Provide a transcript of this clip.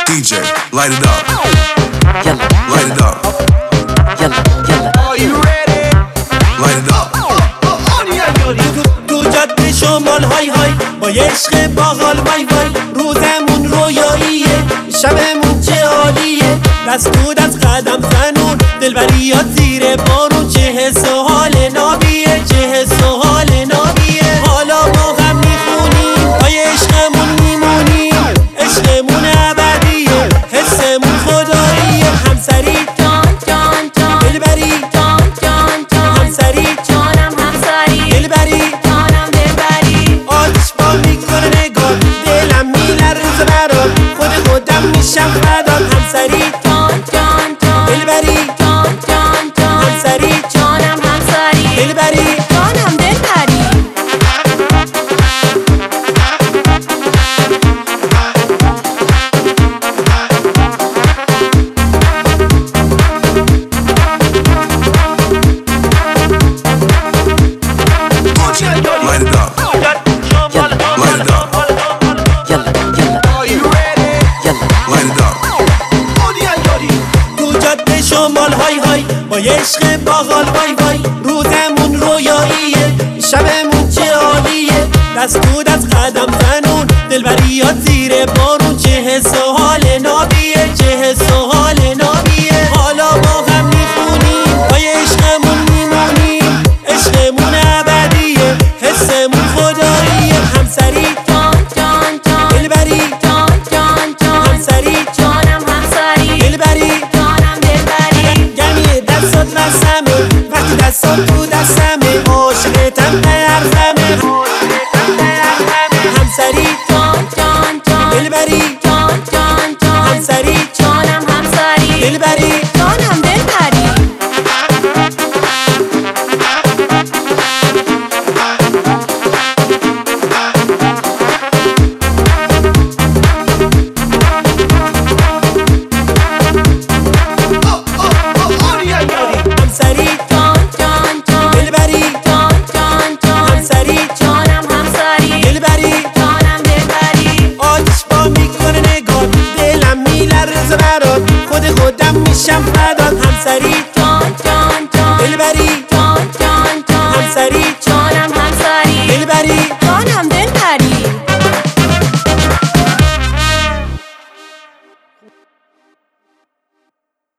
DJ, light it up. Light it up. Are you ready? Light it up. تو جاده شمال های های با عشق باحال وای وای، روزمون رویاییه، شبمون چه عالیه، دست تو دست قدم زنون، دلبریات زیر بارون، چه حس و حال نابیه، چه حس و حال نابیه. حالا ما هم میخونیم پای عشقمون میمونیم، عشقمون ابدیه، حسمون خداییه. همسری جان جان جان دلبری، جان جان جان همسری جانم همسری دلبری، جانم دلبری. آتش با میکنه نگاه، دلم میلرزه برات، خودم میشم فدات. همسری جان جان جان دلبری، جان جان جان همسری جانم همسری دلبری. جانم دلبری. Light it up. Light it up. Are you ready? Light it up. تو جاده شمال های های با عشق باحال وای وای، روزمون رویاییه، شبمون چه عالیه، دست تو دست قدم زنون، دلبریات زیر بارون، چه حس و